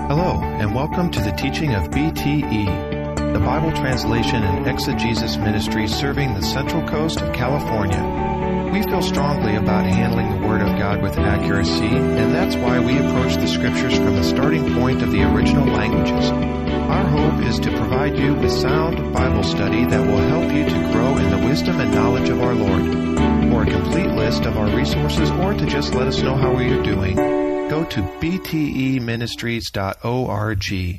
Hello, and welcome to the teaching of BTE, the Bible Translation and Exegesis Ministry serving the Central Coast of California. We feel strongly about handling the Word of God with accuracy, and that's why we approach the Scriptures from the starting point of the original languages. Our hope is to provide you with sound Bible study that will help you to grow in the wisdom and knowledge of our Lord. For a complete list of our resources or to just let us know how we are doing, go to bteministries.org.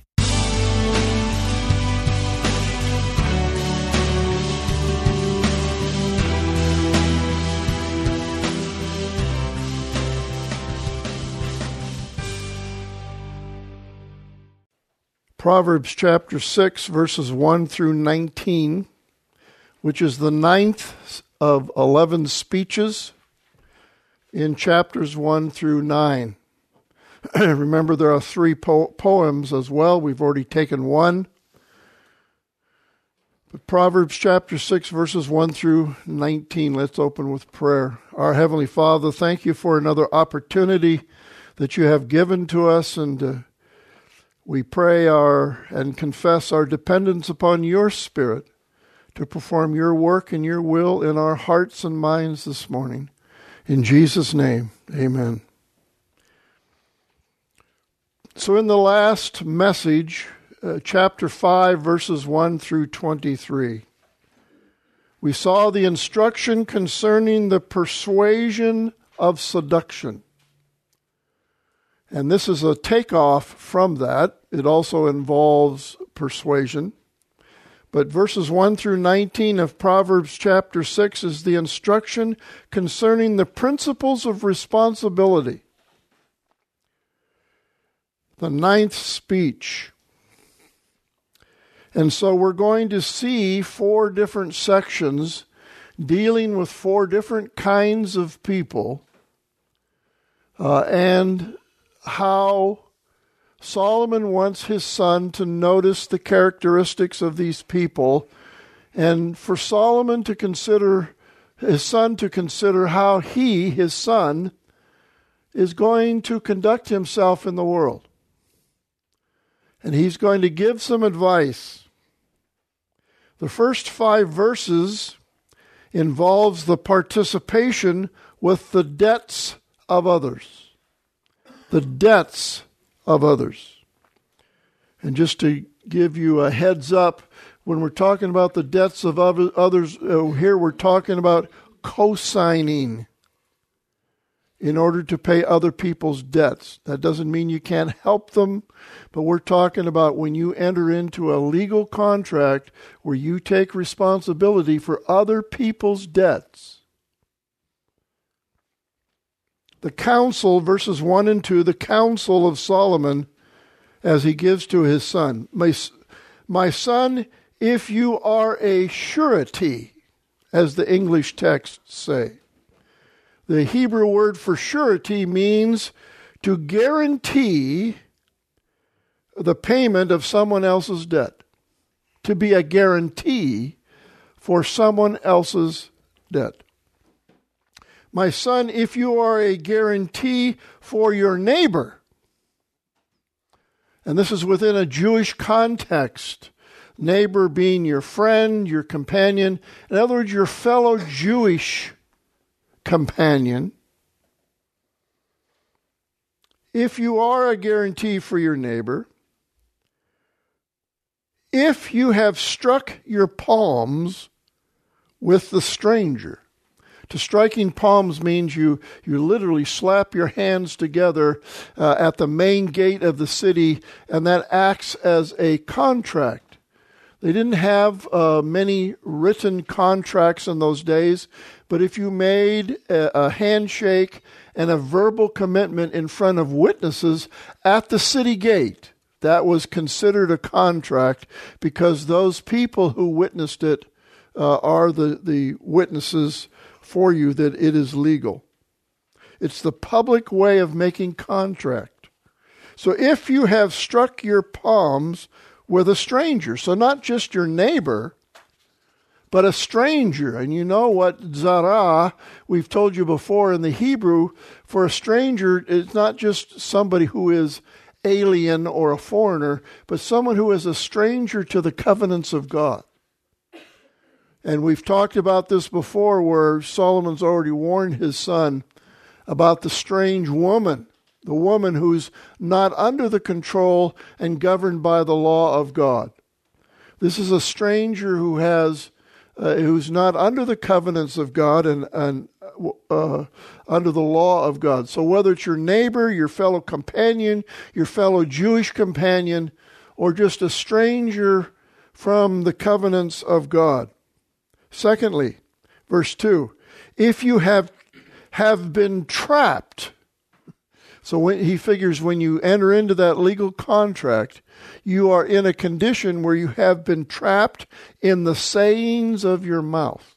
Proverbs chapter 6, verses 1 through 19, which is the 9th of 11 speeches in chapters 1 through 9. Remember, there are 3 poems as well. We've already taken one. But Proverbs chapter 6, verses 1 through 19. Let's open with prayer. Our Heavenly Father, thank you for another opportunity that you have given to us, and we pray and confess our dependence upon your Spirit to perform your work and your will in our hearts and minds this morning. In Jesus' name, amen. So in the last message, chapter 5, verses 1 through 23, we saw the instruction concerning the persuasion of seduction. And this is a takeoff from that. It also involves persuasion. But verses 1 through 19 of Proverbs chapter 6 is the instruction concerning the principles of responsibility. The 9th speech. And so we're going to see 4 different sections dealing with 4 different kinds of people and how Solomon wants his son to notice the characteristics of these people, and for Solomon to consider, his son to consider how he, his son, is going to conduct himself in the world. And he's going to give some advice. The first 5 verses involves the participation with the debts of others. The debts of others. And just to give you a heads up, when we're talking about the debts of others, here we're talking about co-signing in order to pay other people's debts. That doesn't mean you can't help them, but we're talking about when you enter into a legal contract where you take responsibility for other people's debts. The counsel, verses 1 and 2, the counsel of Solomon as he gives to his son. My son, if you are a surety, as the English texts say. The Hebrew word for surety means to guarantee the payment of someone else's debt. To be a guarantee for someone else's debt. My son, if you are a guarantee for your neighbor, and this is within a Jewish context, neighbor being your friend, your companion, in other words, your fellow Jewish companion, if you are a guarantee for your neighbor, if you have struck your palms with the stranger. To striking palms means you literally slap your hands together at the main gate of the city, and that acts as a contract. They didn't have many written contracts in those days, but if you made a handshake and a verbal commitment in front of witnesses at the city gate, that was considered a contract because those people who witnessed it are the witnesses for you that it is legal. It's the public way of making contract. So if you have struck your palms with a stranger, so not just your neighbor, but a stranger, and you know what zara, we've told you before in the Hebrew, for a stranger, it's not just somebody who is alien or a foreigner, but someone who is a stranger to the covenants of God. And we've talked about this before, where Solomon's already warned his son about the strange woman, the woman who's not under the control and governed by the law of God. This is a stranger who who's not under the covenants of God and under the law of God. So whether it's your neighbor, your fellow companion, your fellow Jewish companion, or just a stranger from the covenants of God. Secondly, verse 2, if you have been trapped. So he figures when you enter into that legal contract, you are in a condition where you have been trapped in the sayings of your mouth.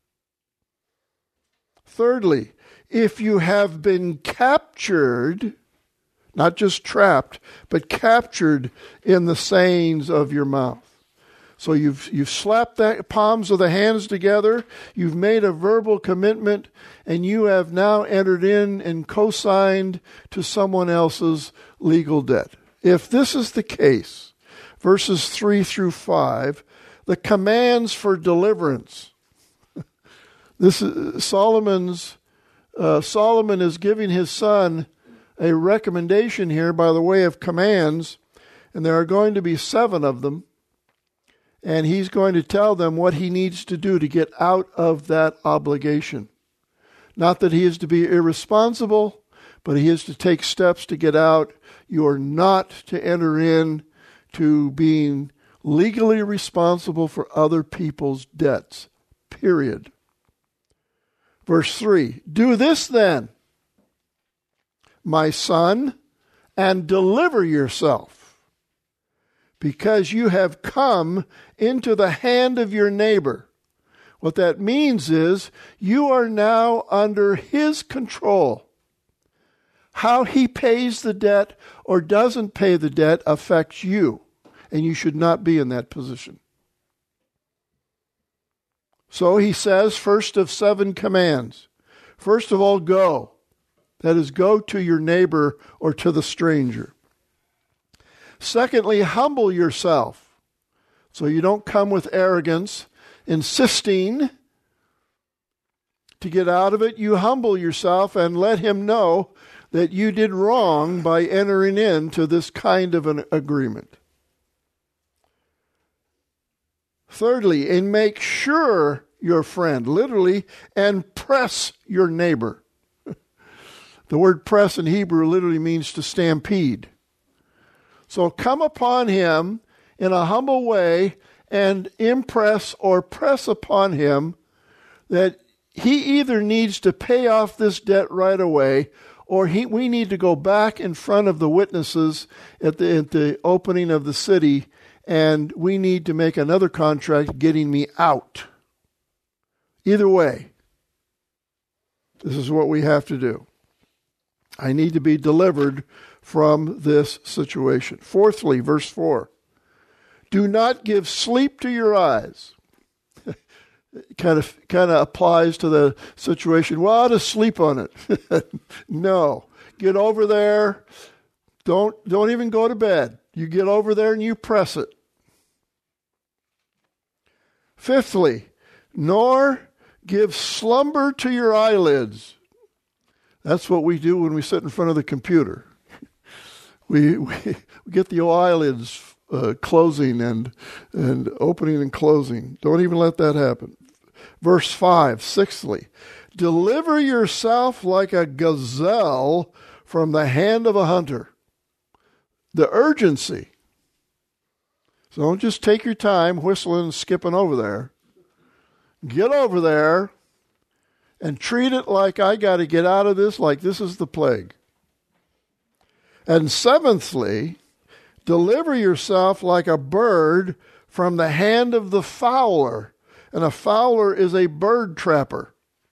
Thirdly, if you have been captured, not just trapped, but captured in the sayings of your mouth. So you've slapped the palms of the hands together, you've made a verbal commitment, and you have now entered in and co-signed to someone else's legal debt. If this is the case, verses 3 through 5, the commands for deliverance. This is Solomon is giving his son a recommendation here by the way of commands, and there are going to be 7 of them. And he's going to tell them what he needs to do to get out of that obligation. Not that he is to be irresponsible, but he is to take steps to get out. You are not to enter in to being legally responsible for other people's debts. Period. Verse 3, do this then, my son, and deliver yourself, because you have come into the hand of your neighbor. What that means is you are now under his control. How he pays the debt or doesn't pay the debt affects you, and you should not be in that position. So he says, first of 7 commands. First of all, go. That is, go to your neighbor or to the stranger. Secondly, humble yourself. So you don't come with arrogance, insisting to get out of it. You humble yourself and let him know that you did wrong by entering into this kind of an agreement. Thirdly, and make sure your friend, literally, and press your neighbor. The word press in Hebrew literally means to stampede. So come upon him in a humble way and impress or press upon him that he either needs to pay off this debt right away, or we need to go back in front of the witnesses at the opening of the city, and we need to make another contract getting me out. Either way, this is what we have to do. I need to be delivered from this situation. Fourthly, verse 4. Do not give sleep to your eyes. kind of applies to the situation. Well, I'll just sleep on it. No. Get over there. Don't even go to bed. You get over there and you press it. Fifthly, nor give slumber to your eyelids. That's what we do when we sit in front of the computer. We get the eyelids closing and opening and closing. Don't even let that happen. Verse 5, sixthly, deliver yourself like a gazelle from the hand of a hunter. The urgency. So don't just take your time whistling and skipping over there. Get over there and treat it like I got to get out of this, like this is the plague. And seventhly, deliver yourself like a bird from the hand of the fowler. And a fowler is a bird trapper.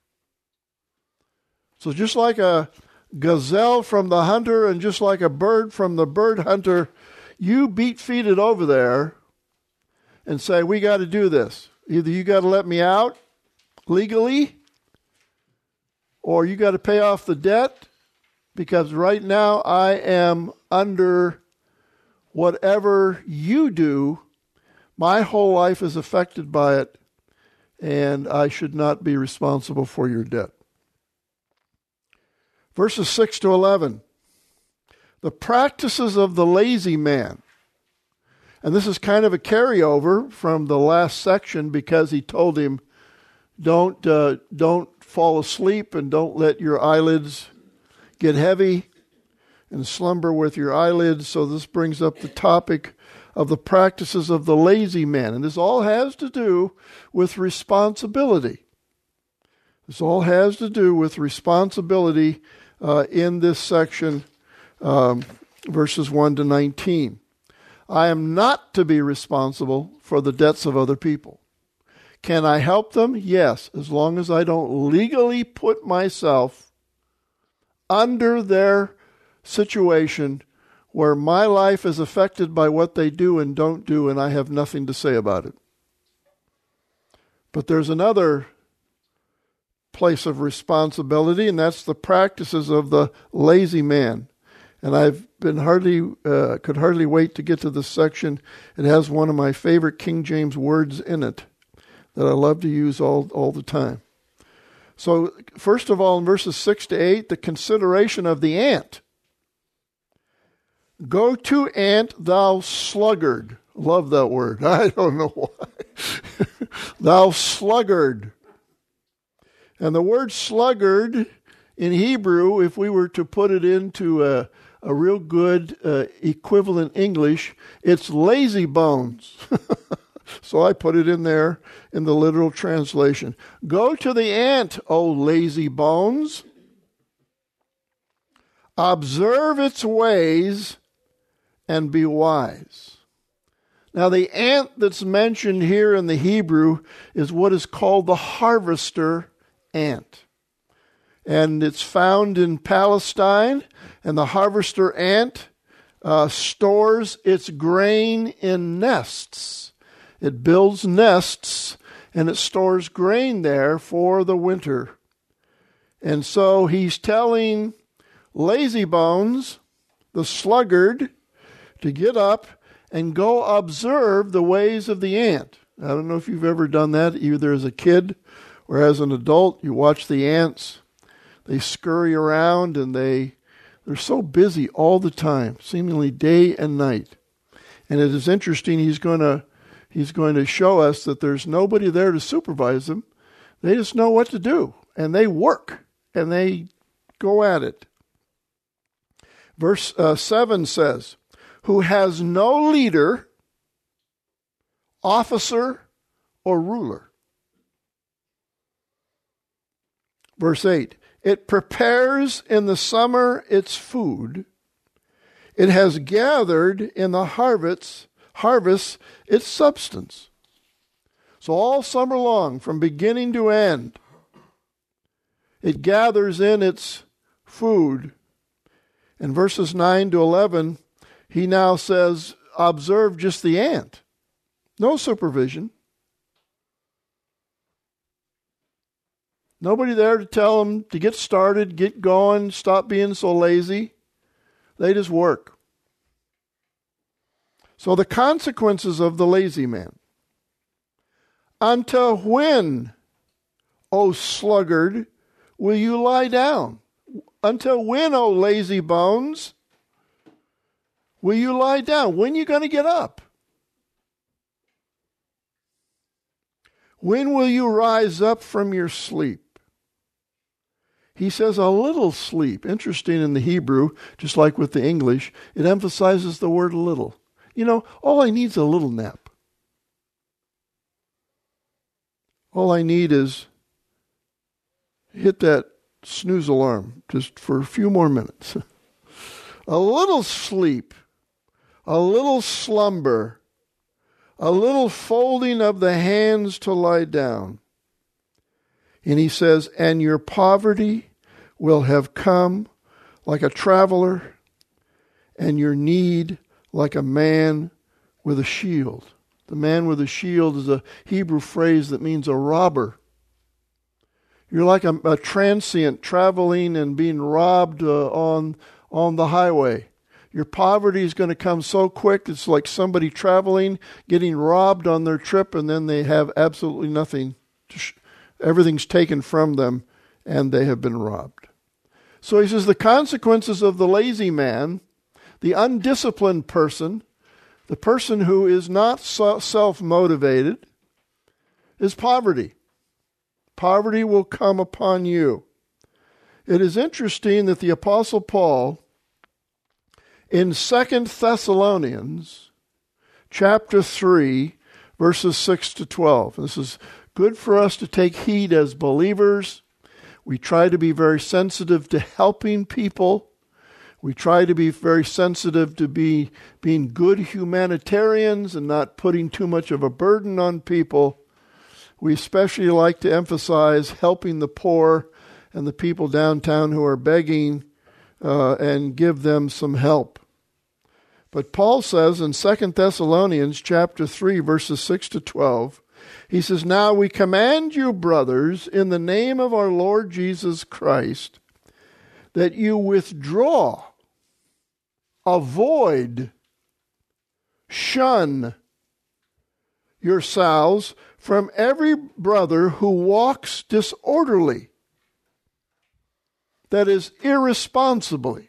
So just like a gazelle from the hunter and just like a bird from the bird hunter, you beat-feet it over there and say, we got to do this. Either you got to let me out legally, or you got to pay off the debt, because right now I am under whatever you do. My whole life is affected by it, and I should not be responsible for your debt. Verses 6 to 11. The practices of the lazy man. And this is kind of a carryover from the last section, because he told him, don't fall asleep and don't let your eyelids get heavy and slumber with your eyelids. So this brings up the topic of the practices of the lazy man. And this all has to do with responsibility. This all has to do with responsibility in this section, verses 1 to 19. I am not to be responsible for the debts of other people. Can I help them? Yes, as long as I don't legally put myself under their situation where my life is affected by what they do and don't do, and I have nothing to say about it. But there's another place of responsibility, and that's the practices of the lazy man. And I've been could hardly wait to get to this section. It has one of my favorite King James words in it that I love to use all the time. So, first of all, in verses 6 to 8, the consideration of the ant. Go to, ant, thou sluggard. Love that word. I don't know why. Thou sluggard. And the word sluggard in Hebrew, if we were to put it into a real good equivalent English, it's lazy bones. So I put it in there in the literal translation. Go to the ant, O lazy bones. Observe its ways and be wise. Now the ant that's mentioned here in the Hebrew is what is called the harvester ant. And it's found in Palestine, and the harvester ant stores its grain in nests. It builds nests, and it stores grain there for the winter. And so he's telling lazy bones, the sluggard, to get up and go observe the ways of the ant. I don't know if you've ever done that, either as a kid or as an adult. You watch the ants. They scurry around, and they're so busy all the time, seemingly day and night. And it is interesting, he's going to show us that there's nobody there to supervise them. They just know what to do, and they work, and they go at it. Verse 7 says, who has no leader, officer, or ruler. Verse 8, it prepares in the summer its food. It has gathered in the harvest its substance. So all summer long, from beginning to end, it gathers in its food. In verses 9 to 11, he now says, observe just the ant. No supervision. Nobody there to tell them to get started, get going, stop being so lazy. They just work. So the consequences of the lazy man. Until when, O sluggard, will you lie down? Until when, O lazy bones, will you lie down? When are you going to get up? When will you rise up from your sleep? He says a little sleep. Interesting in the Hebrew, just like with the English, it emphasizes the word little. You know, all I need is a little nap. All I need is hit that snooze alarm just for a few more minutes. A little sleep, a little slumber, a little folding of the hands to lie down. And he says, and your poverty will have come like a traveler, and your need like a man with a shield. The man with a shield is a Hebrew phrase that means a robber. You're like a transient traveling and being robbed on the highway. Your poverty is going to come so quick, it's like somebody traveling, getting robbed on their trip, and then they have absolutely nothing. Everything's taken from them, and they have been robbed. So he says the consequences of the lazy man, the undisciplined person, the person who is not self-motivated, is poverty. Poverty will come upon you. It is interesting that the Apostle Paul, in 2 Thessalonians chapter 3, verses 6 to 12, this is good for us to take heed as believers. We try to be very sensitive to helping people. We try to be very sensitive to being good humanitarians and not putting too much of a burden on people. We especially like to emphasize helping the poor and the people downtown who are begging and give them some help. But Paul says in 2 Thessalonians chapter 3, verses 6 to 12, he says, "Now we command you, brothers, in the name of our Lord Jesus Christ, that you withdraw, avoid, shun yourselves from every brother who walks disorderly, that is, irresponsibly,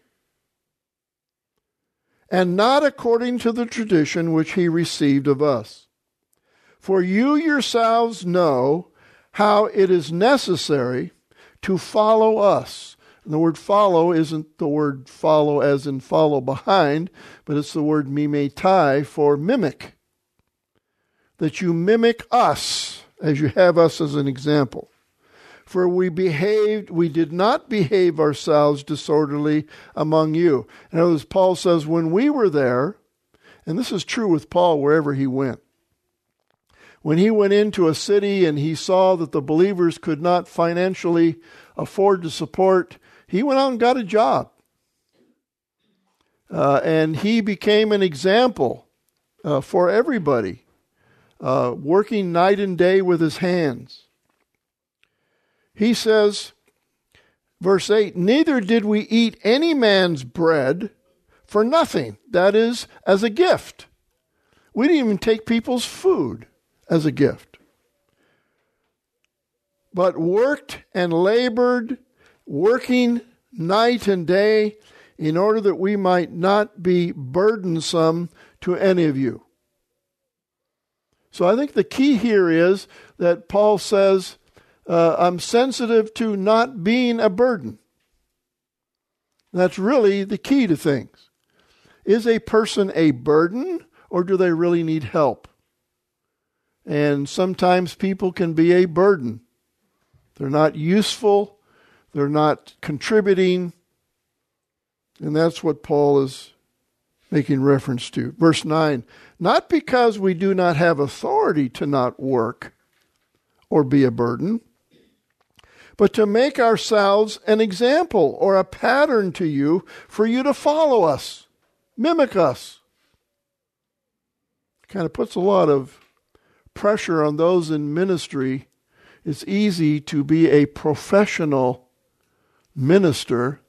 and not according to the tradition which he received of us. For you yourselves know how it is necessary to follow us." And the word follow isn't the word follow as in follow behind, but it's the word mimetai for mimic. That you mimic us as you have us as an example. For we did not behave ourselves disorderly among you. And as Paul says, when we were there, and this is true with Paul wherever he went, when he went into a city and he saw that the believers could not financially afford to support, he went out and got a job. And he became an example for everybody, working night and day with his hands. He says, verse 8, "Neither did we eat any man's bread for nothing," that is, as a gift. We didn't even take people's food as a gift. "But worked and labored, working night and day, in order that we might not be burdensome to any of you." So I think the key here is that Paul says, I'm sensitive to not being a burden. That's really the key to things. Is a person a burden, or do they really need help? And sometimes people can be a burden. They're not useful. They're not contributing. And that's what Paul is making reference to. Verse 9, "Not because we do not have authority to not work or be a burden, but to make ourselves an example or a pattern to you for you to follow us, mimic us." Kind of puts a lot of pressure on those in ministry. It's easy to be a professional minister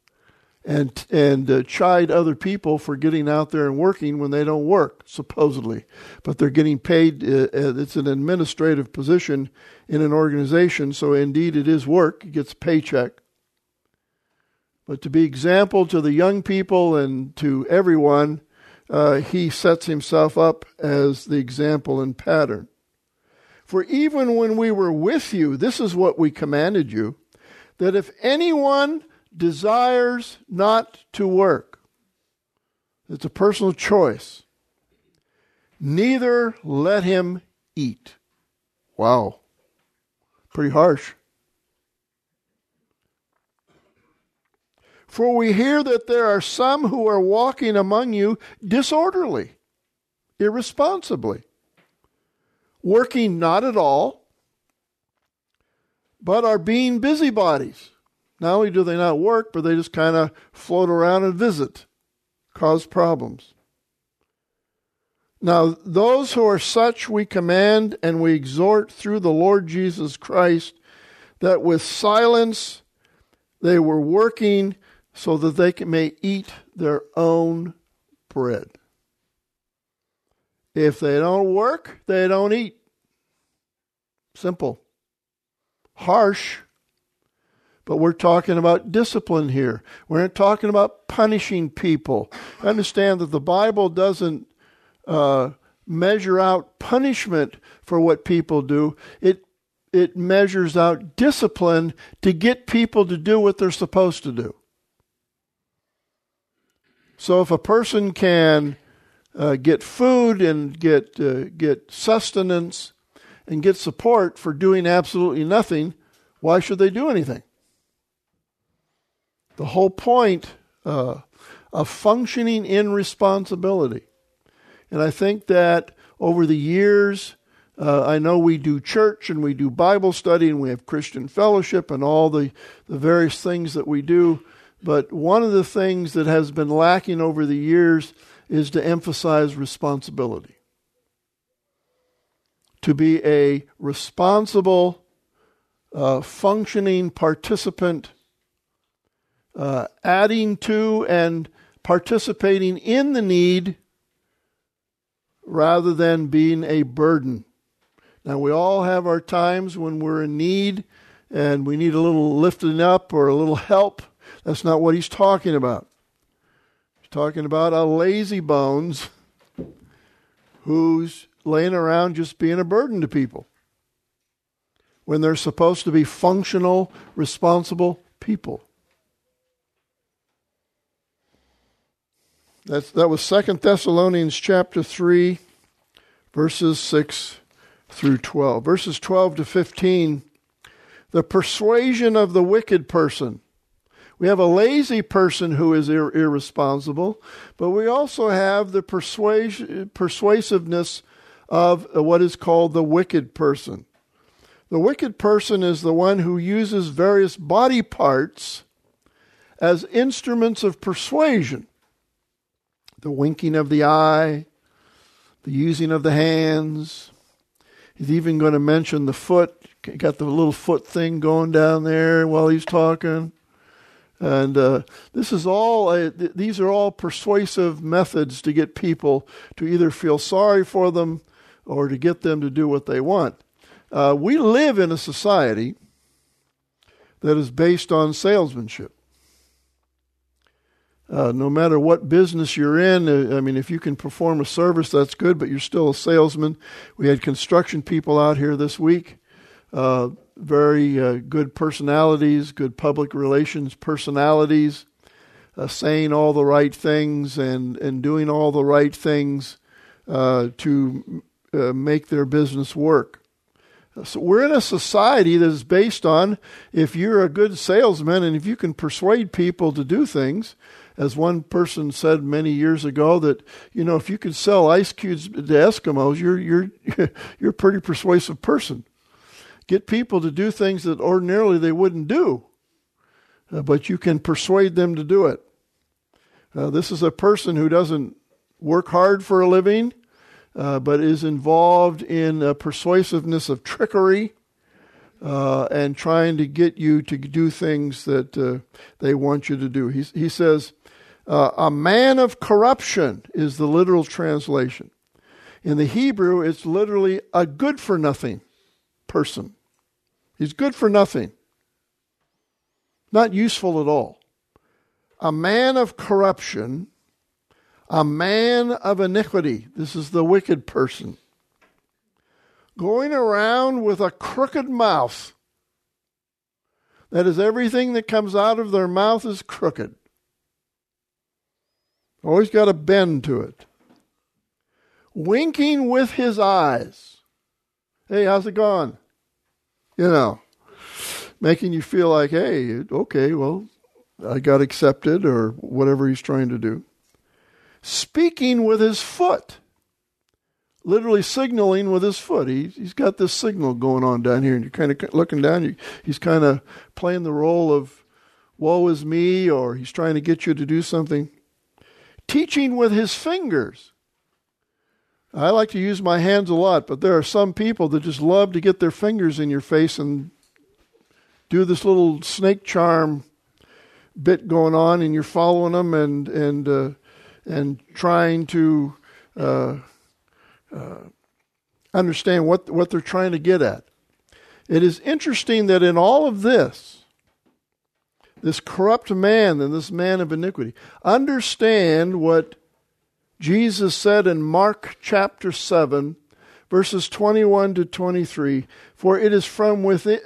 and chide other people for getting out there and working when they don't work, supposedly. But they're getting paid. It's an administrative position in an organization, so indeed it is work. It gets a paycheck. But to be example to the young people and to everyone, he sets himself up as the example and pattern. "For even when we were with you, this is what we commanded you, that if anyone desires not to work," it's a personal choice, "neither let him eat." Wow. Pretty harsh. "For we hear that there are some who are walking among you disorderly, irresponsibly, working not at all, but are being busybodies." Not only do they not work, but they just kind of float around and visit, cause problems. "Now, those who are such we command and we exhort through the Lord Jesus Christ, that with silence they were working so that they may eat their own bread. If they don't work, they don't eat. Simple. Harsh, but we're talking about discipline here. We're not talking about punishing people. Understand that the Bible doesn't measure out punishment for what people do. It measures out discipline to get people to do what they're supposed to do. So if a person can get food and get sustenance and get support for doing absolutely nothing, why should they do anything? The whole point of functioning in responsibility. And I think that over the years, I know we do church and we do Bible study and we have Christian fellowship and all the various things that we do. But one of the things that has been lacking over the years is to emphasize responsibility. To be a responsible, functioning participant, adding to and participating in the need rather than being a burden. Now, we all have our times when we're in need and we need a little lifting up or a little help. That's not what he's talking about. He's talking about a lazy bones who's laying around just being a burden to people when they're supposed to be functional, responsible people. That was 2 Thessalonians chapter 3, verses 6 through 12. Verses 12 to 15, the persuasion of the wicked person. We have a lazy person who is irresponsible, but we also have the persuasiveness of what is called the wicked person. The wicked person is the one who uses various body parts as instruments of persuasion. The winking of the eye, the using of the hands. He's even going to mention the foot. Got the little foot thing going down there while he's talking. And these are all persuasive methods to get people to either feel sorry for them or to get them to do what they want. We live in a society that is based on salesmanship. No matter what business you're in, if you can perform a service, that's good, but you're still a salesman. We had construction people out here this week. Very good personalities, good public relations personalities, saying all the right things and doing all the right things to make their business work. So we're in a society that is based on if you're a good salesman and if you can persuade people to do things. As one person said many years ago, that if you could sell ice cubes to Eskimos, you're a pretty persuasive person. Get people to do things that ordinarily they wouldn't do, but you can persuade them to do it. This is a person who doesn't work hard for a living, but is involved in persuasiveness of trickery and trying to get you to do things that they want you to do. He says, a man of corruption is the literal translation. In the Hebrew, it's literally a good-for-nothing person. He's good for nothing. Not useful at all. A man of corruption, a man of iniquity. This is the wicked person. Going around with a crooked mouth. That is, everything that comes out of their mouth is crooked. Always got a bend to it. Winking with his eyes. Hey, how's it going? Making you feel like, hey, okay, well, I got accepted or whatever he's trying to do. Speaking with his foot. Literally signaling with his foot. He's got this signal going on down here, and you're kind of looking down. He's kind of playing the role of woe is me, or he's trying to get you to do something. Teaching with his fingers. I like to use my hands a lot, but there are some people that just love to get their fingers in your face and do this little snake charm bit going on, and you're following them and trying to understand what they're trying to get at. It is interesting that in all of this corrupt man and this man of iniquity, understand what Jesus said in Mark chapter 7, verses 21 to 23, for it is from within,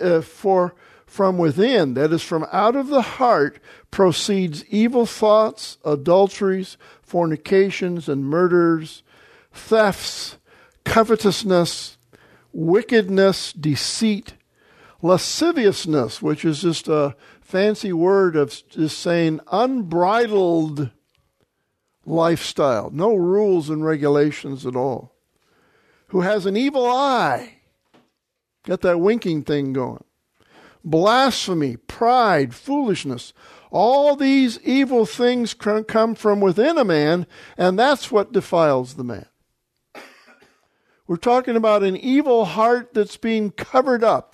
that is from out of the heart, proceeds evil thoughts, adulteries, fornications, and murders, thefts, covetousness, wickedness, deceit, lasciviousness, which is just a fancy word of just saying unbridled lifestyle, no rules and regulations at all. Who has an evil eye, got that winking thing going. Blasphemy, pride, foolishness. All these evil things come from within a man, and that's what defiles the man. We're talking about an evil heart that's being covered up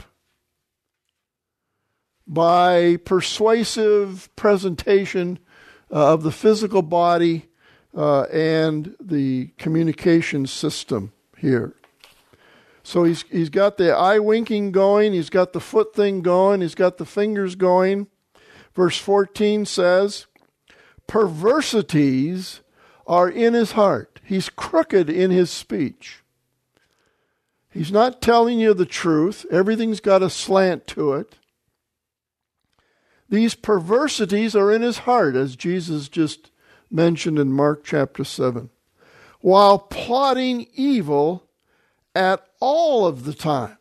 by persuasive presentation of the physical body and the communication system here. So he's got the eye winking going, he's got the foot thing going, he's got the fingers going. Verse 14 says, perversities are in his heart. He's crooked in his speech. He's not telling you the truth. Everything's got a slant to it. These perversities are in his heart, as Jesus just mentioned in Mark chapter 7, while plotting evil at all of the time.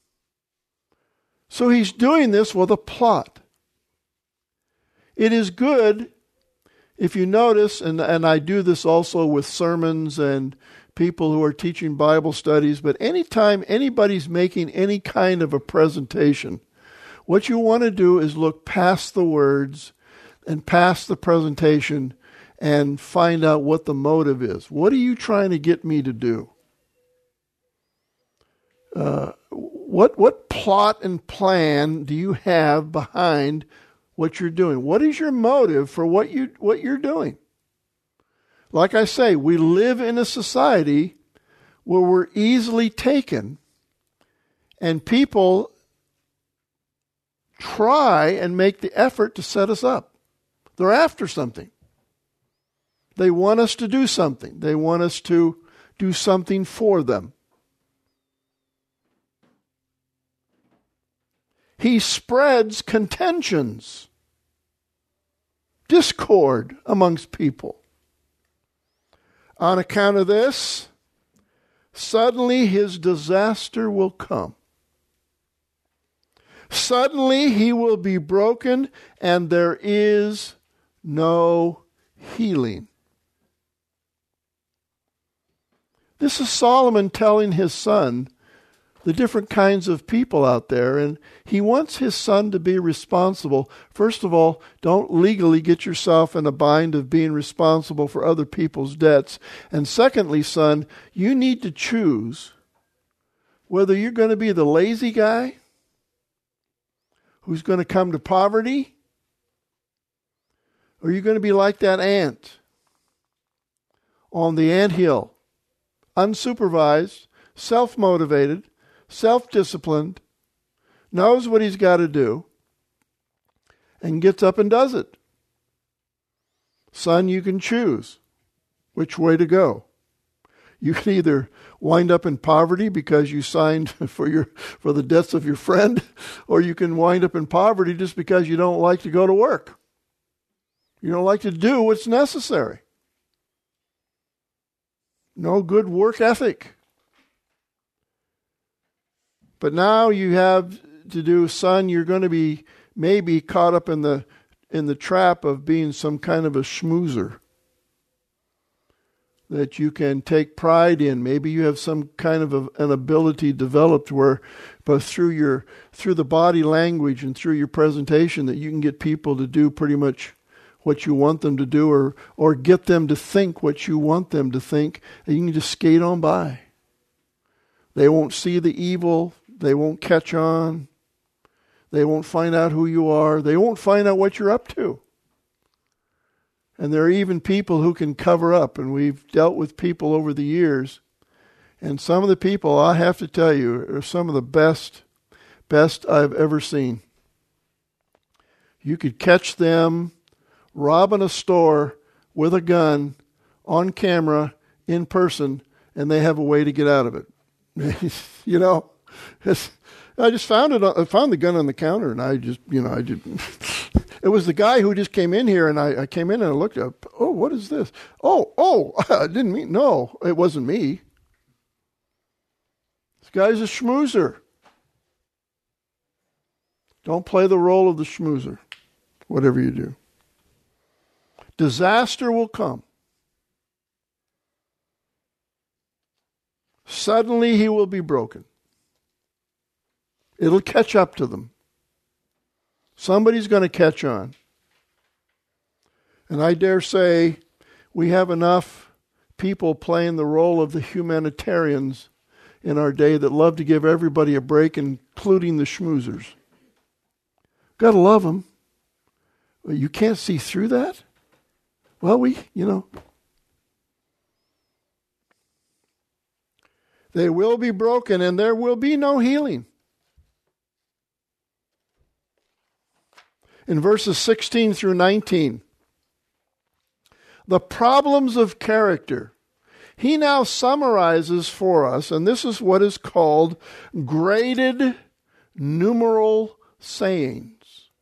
So he's doing this with a plot. It is good, if you notice, and I do this also with sermons and people who are teaching Bible studies, but anytime anybody's making any kind of a presentation, what you want to do is look past the words and past the presentation and find out what the motive is. What are you trying to get me to do? What plot and plan do you have behind what you're doing? What is your motive for what you're doing? Like I say, we live in a society where we're easily taken, and people try and make the effort to set us up. They're after something. They want us to do something. They want us to do something for them. He spreads contentions, discord amongst people. On account of this, suddenly his disaster will come. Suddenly he will be broken, and there is no healing. This is Solomon telling his son the different kinds of people out there, and he wants his son to be responsible. First of all, don't legally get yourself in a bind of being responsible for other people's debts. And secondly, son, you need to choose whether you're going to be the lazy guy who's going to come to poverty, or you're going to be like that ant on the anthill, unsupervised, self-motivated, self-disciplined, knows what he's got to do, and gets up and does it. Son, you can choose which way to go. You can either wind up in poverty because you signed for the debts of your friend, or you can wind up in poverty just because you don't like to go to work. You don't like to do what's necessary. No good work ethic. But now you have to do, son, you're going to be maybe caught up in the trap of being some kind of a schmoozer that you can take pride in. Maybe you have some kind of an ability developed where, but through the body language and through your presentation, that you can get people to do pretty much what you want them to do, or get them to think what you want them to think, and you can just skate on by. They won't see the evil. They won't catch on. They won't find out who you are. They won't find out what you're up to. And there are even people who can cover up, and we've dealt with people over the years. And some of the people, I have to tell you, are some of the best I've ever seen. You could catch them robbing a store with a gun on camera in person, and they have a way to get out of it. You know, I just found it. I found the gun on the counter, and I didn't. It was the guy who just came in here, and I came in and I looked up. Oh, what is this? Oh, I didn't mean. No, it wasn't me. This guy's a schmoozer. Don't play the role of the schmoozer, whatever you do. Disaster will come. Suddenly he will be broken. It'll catch up to them. Somebody's going to catch on. And I dare say we have enough people playing the role of the humanitarians in our day that love to give everybody a break, including the schmoozers. Got to love them. You can't see through that? Well, they will be broken and there will be no healing. In verses 16 through 19, the problems of character. He now summarizes for us, and this is what is called graded numeral sayings.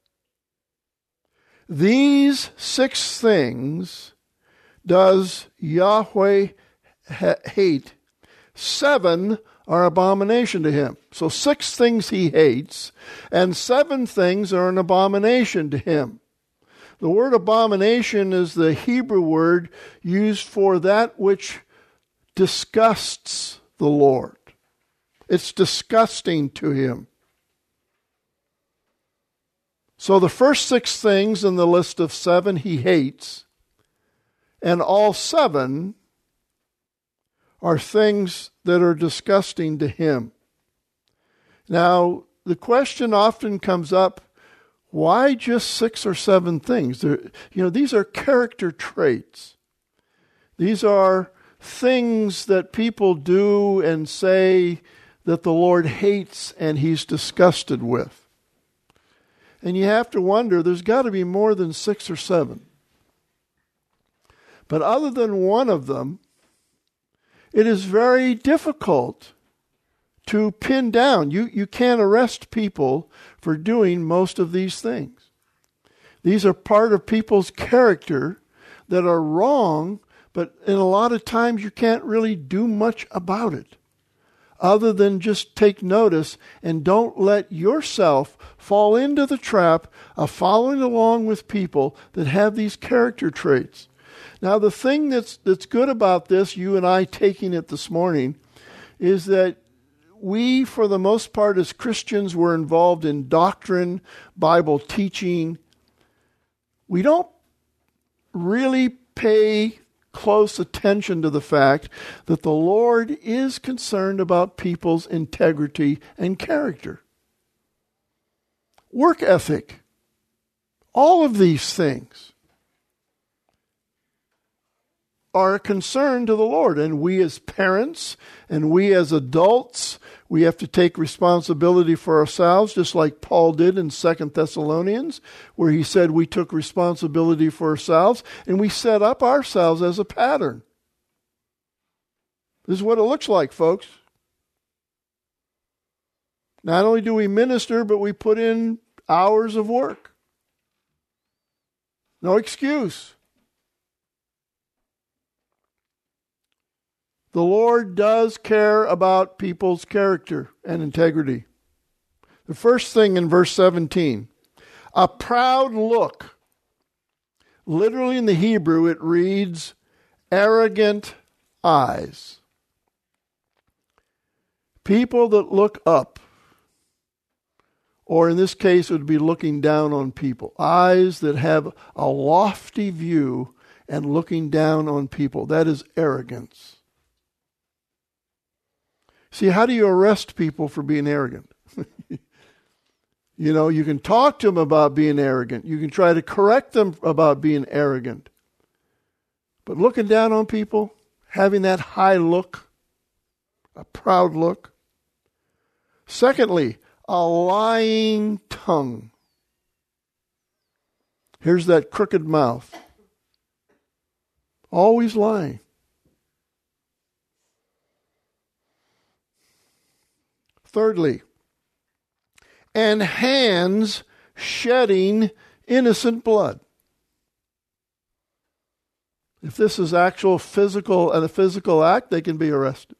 These 6 things does Yahweh hate. 7 are abomination to him. So 6 things he hates, and 7 things are an abomination to him. The word abomination is the Hebrew word used for that which disgusts the Lord. It's disgusting to him. So the first 6 things in the list of 7 he hates, and all 7 are things that are disgusting to him. Now, the question often comes up, why just 6 or 7 things? These are character traits. These are things that people do and say that the Lord hates and he's disgusted with. And you have to wonder, there's got to be more than 6 or 7. But other than one of them, it is very difficult to pin down. You can't arrest people for doing most of these things. These are part of people's character that are wrong, but in a lot of times you can't really do much about it other than just take notice and don't let yourself fall into the trap of following along with people that have these character traits. Now, the thing that's good about this, you and I taking it this morning, is that we, for the most part, as Christians, were involved in doctrine, Bible teaching. We don't really pay close attention to the fact that the Lord is concerned about people's integrity and character. Work ethic. All of these things are a concern to the Lord. And we as parents and we as adults, we have to take responsibility for ourselves, just like Paul did in 2 Thessalonians, where he said we took responsibility for ourselves and we set up ourselves as a pattern. This is what it looks like, folks. Not only do we minister, but we put in hours of work. No excuse. The Lord does care about people's character and integrity. The first thing in verse 17, a proud look. Literally in the Hebrew it reads, arrogant eyes. People that look up, or in this case it would be looking down on people. Eyes that have a lofty view and looking down on people. That is arrogance. See, how do you arrest people for being arrogant? You can talk to them about being arrogant. You can try to correct them about being arrogant. But looking down on people, having that high look, a proud look. Secondly, a lying tongue. Here's that crooked mouth. Always lying. Thirdly, and hands shedding innocent blood. If this is actual physical act, they can be arrested.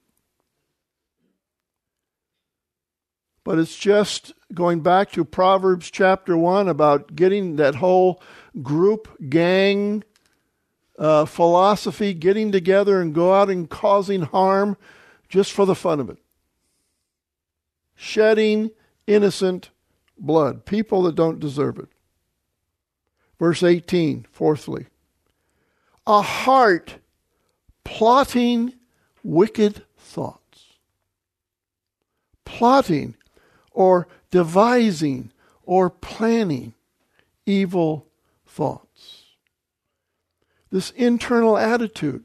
But it's just going back to Proverbs chapter 1 about getting that whole group, gang philosophy, getting together and go out and causing harm just for the fun of it. Shedding innocent blood. People that don't deserve it. Verse 18, fourthly. A heart plotting wicked thoughts. Plotting or devising or planning evil thoughts. This internal attitude.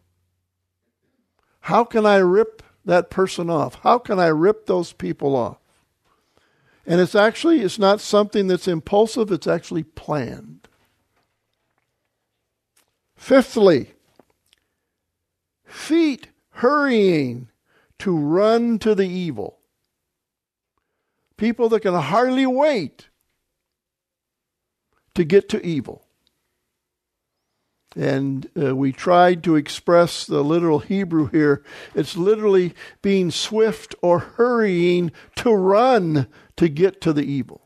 How can I rip that person off? How can I rip those people off? And it's not something that's impulsive, it's actually planned. Fifthly, feet hurrying to run to the evil. People that can hardly wait to get to evil. And we tried to express the literal Hebrew here. It's literally being swift or hurrying to run to get to the evil.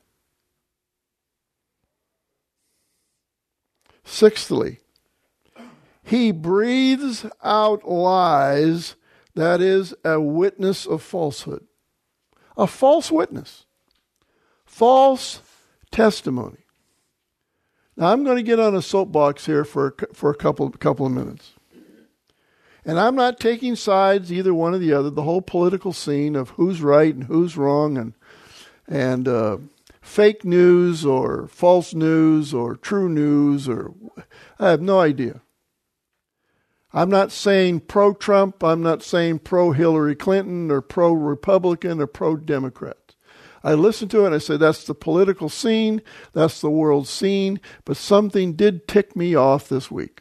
Sixthly, he breathes out lies, that is, a witness of falsehood. A false witness. False testimony. Now, I'm going to get on a soapbox here for a couple of minutes. And I'm not taking sides, either one or the other, the whole political scene of who's right and who's wrong and fake news or false news or true news, or I have no idea. I'm not saying pro-Trump, I'm not saying pro-Hillary Clinton or pro-Republican or pro-Democrat. I listened to it and I said, that's the political scene, that's the world scene, but something did tick me off this week.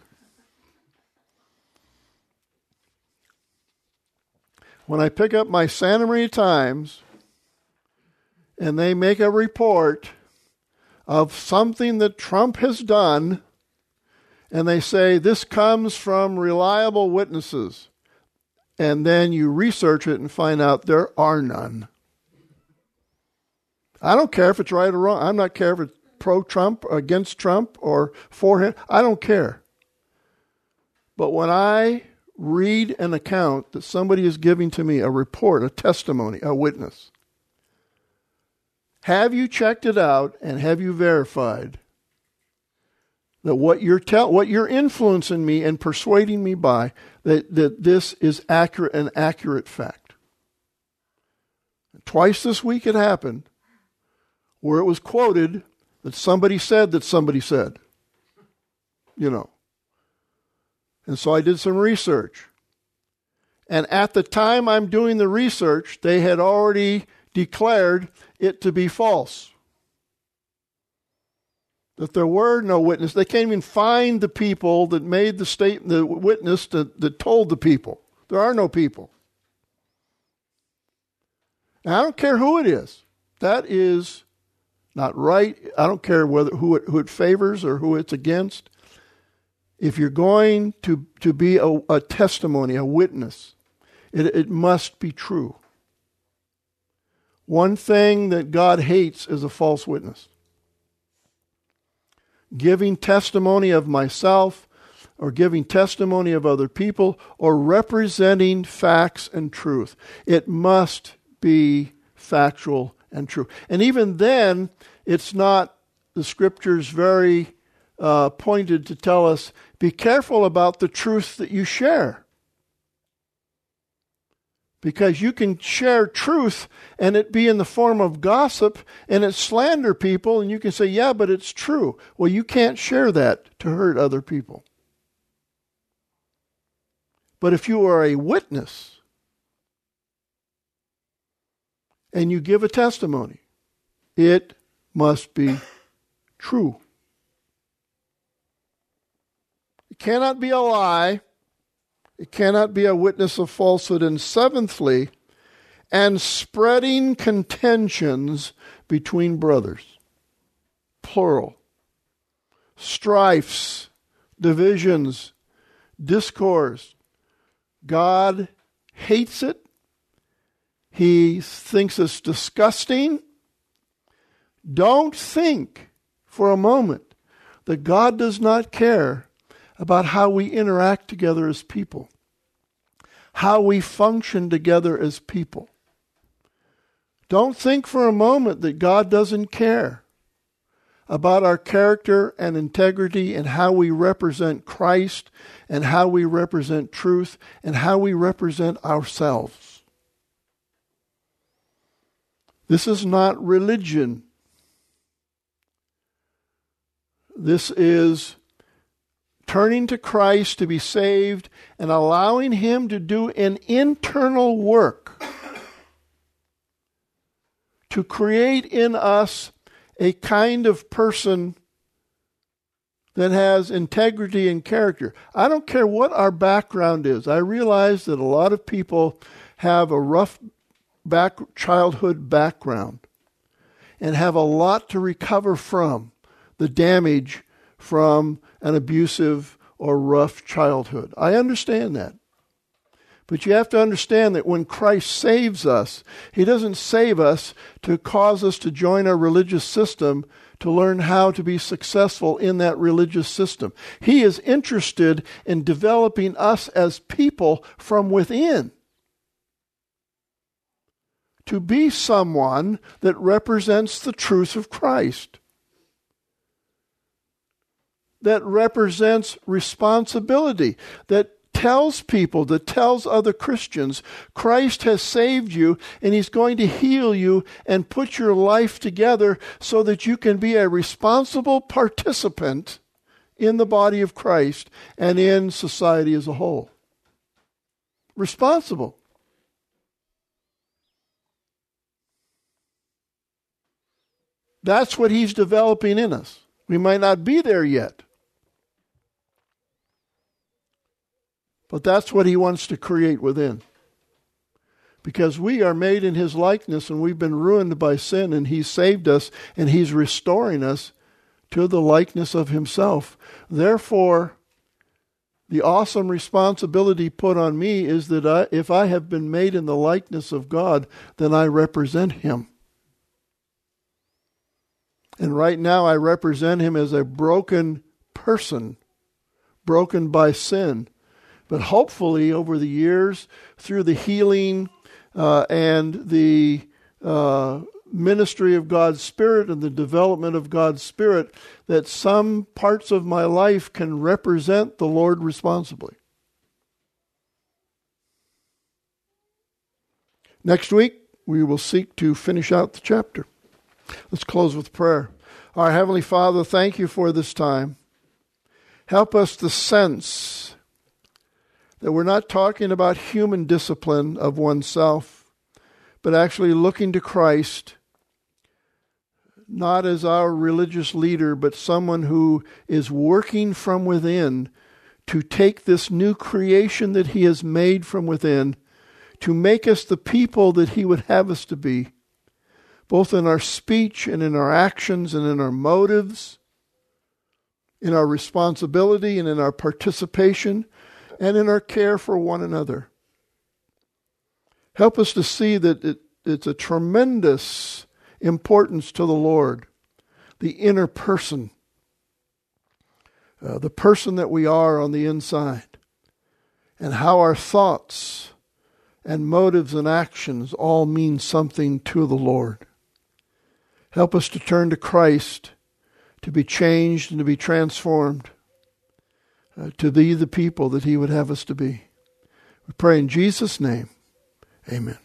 When I pick up my Santa Maria Times and they make a report of something that Trump has done, and they say this comes from reliable witnesses, and then you research it and find out there are none. I don't care if it's right or wrong. I'm not care if it's pro-Trump or against Trump or for him. I don't care. But when I read an account that somebody is giving to me, a report, a testimony, a witness, have you checked it out and have you verified that what you're influencing me and persuading me by, that this is an accurate fact? Twice this week it happened where it was quoted that somebody said that somebody said. And so I did some research. And at the time I'm doing the research, they had already declared it to be false. That there were no witnesses. They can't even find the people that made the statement, the witness that told the people. There are no people. And I don't care who it is. That is not right. I don't care who it favors or who it's against. If you're going to be a testimony, a witness, it must be true. One thing that God hates is a false witness. Giving testimony of myself or giving testimony of other people or representing facts and truth. It must be factual and true. And even then, it's not, the scriptures very pointed to tell us, be careful about the truth that you share. Because you can share truth and it be in the form of gossip and it slander people, and you can say, yeah, but it's true. Well, you can't share that to hurt other people. But if you are a witness and you give a testimony, it must be true. It cannot be a lie. It cannot be a witness of falsehood. And seventhly, and spreading contentions between brothers. Plural. Strifes, divisions, discourse. God hates it. He thinks it's disgusting. Don't think for a moment that God does not care about how we interact together as people, how we function together as people. Don't think for a moment that God doesn't care about our character and integrity and how we represent Christ and how we represent truth and how we represent ourselves. This is not religion. This is turning to Christ to be saved and allowing Him to do an internal work to create in us a kind of person that has integrity and character. I don't care what our background is. I realize that a lot of people have a rough childhood background and have a lot to recover from the damage from an abusive or rough childhood. I understand that. But you have to understand that when Christ saves us, He doesn't save us to cause us to join a religious system to learn how to be successful in that religious system. He is interested in developing us as people from within to be someone that represents the truth of Christ, that represents responsibility, that tells people, that tells other Christians, Christ has saved you and He's going to heal you and put your life together so that you can be a responsible participant in the body of Christ and in society as a whole. Responsible. That's what He's developing in us. We might not be there yet, but that's what He wants to create within. Because we are made in His likeness and we've been ruined by sin, and He saved us and He's restoring us to the likeness of Himself. Therefore, the awesome responsibility put on me is that if I have been made in the likeness of God, then I represent Him. And right now I represent Him as a broken person, broken by sin. But hopefully over the years, through the healing and the ministry of God's Spirit and the development of God's Spirit, that some parts of my life can represent the Lord responsibly. Next week, we will seek to finish out the chapter. Let's close with prayer. Our Heavenly Father, thank You for this time. Help us to sense that we're not talking about human discipline of oneself, but actually looking to Christ, not as our religious leader, but someone who is working from within to take this new creation that He has made from within, to make us the people that He would have us to be, both in our speech and in our actions and in our motives, in our responsibility and in our participation, and in our care for one another. Help us to see that it's a tremendous importance to the Lord, the inner person, the person that we are on the inside, and how our thoughts and motives and actions all mean something to the Lord. Help us to turn to Christ, to be changed and to be transformed, to be the people that He would have us to be. We pray in Jesus' name. Amen.